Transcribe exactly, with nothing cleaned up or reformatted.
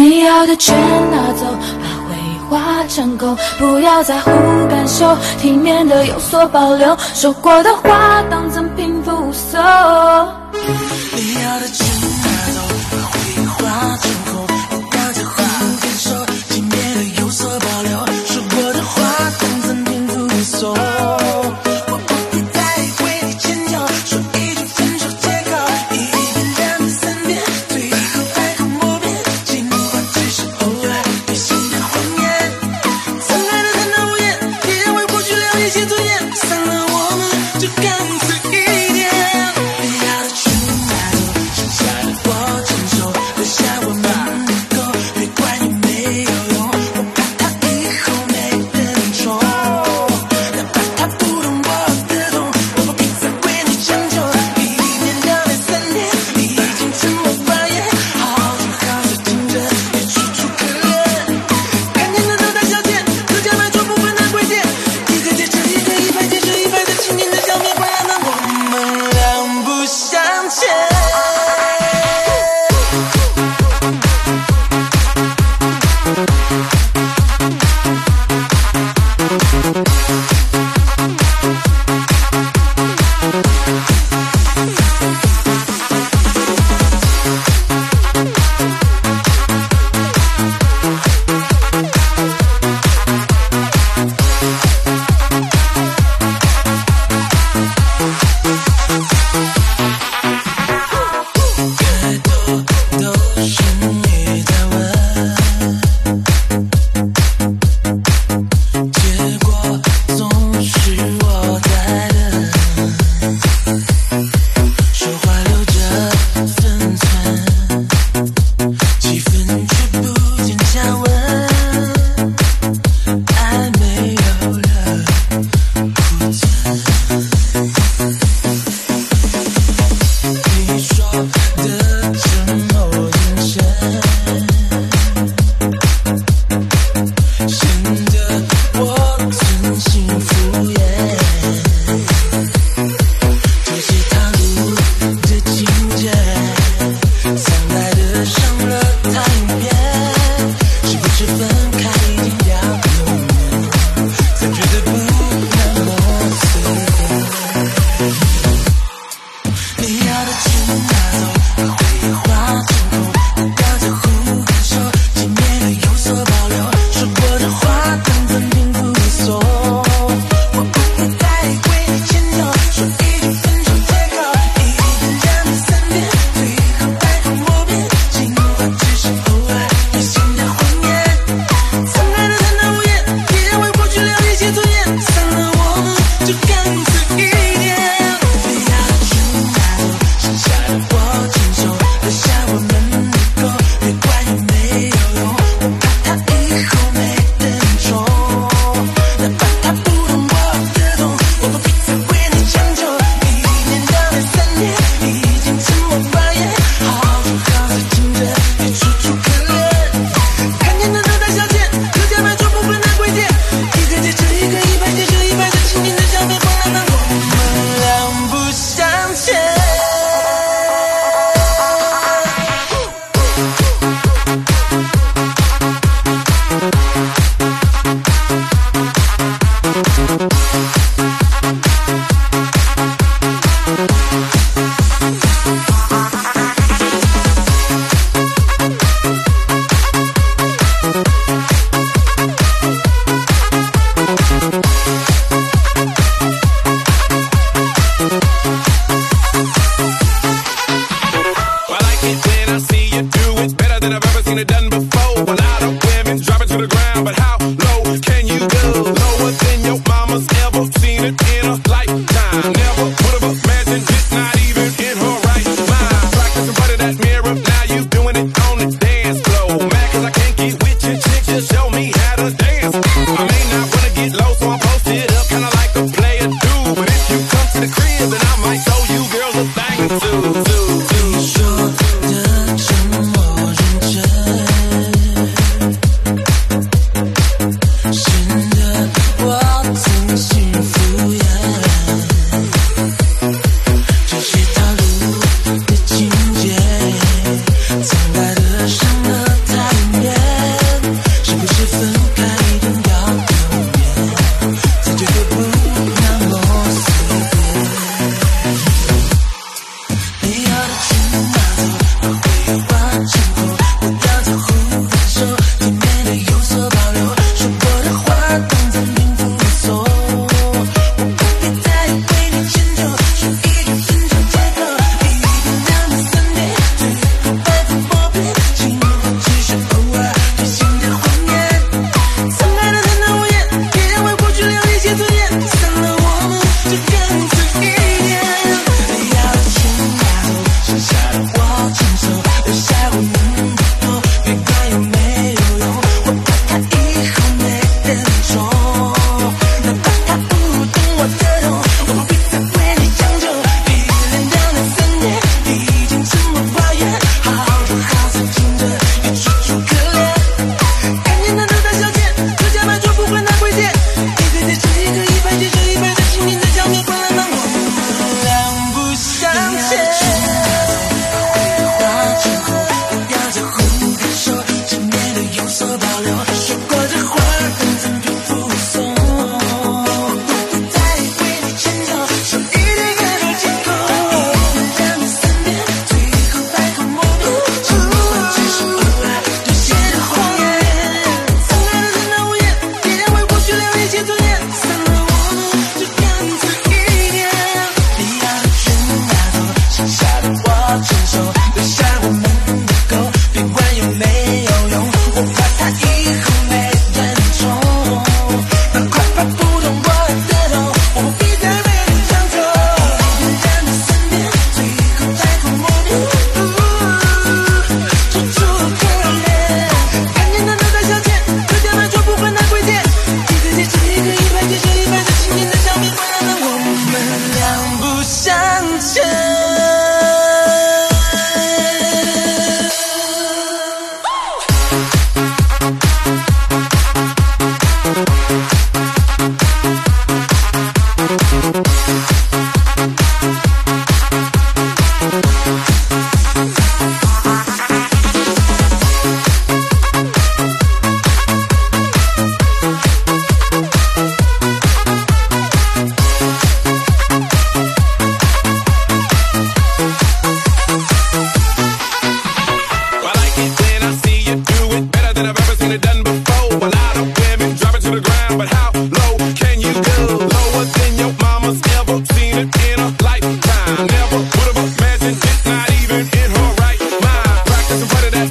你要的全拿走，把回话成空，不要在乎感受，体面的有所保留，说过的话当赠品附送。 你要的全拿走，把回话成空，不要在乎感受，体面的有所保留，说过的话当赠品附送。我不必再为你迁就，说一句分手借口，一遍两遍三遍，最后爱恨莫辩，尽管只是偶尔对心的谎言。曾爱的贪得无厌，也认为或许了一些尊严，散了我们就干脆一点。你要的全拿走，剩下的我承受，留下我们的够，别怪你没有用，我怕他以后没人宠。哪怕他不懂我的痛，我不必再为你将就，一年两年三年，你已经沉默发言，好说好说听着也楚楚可怜。看见的都大小姐，各家卖出部分的规矩，一个接着一个，一拍接着一拍的经典的笑面，不然呢我们两不相欠。太多都是你在问。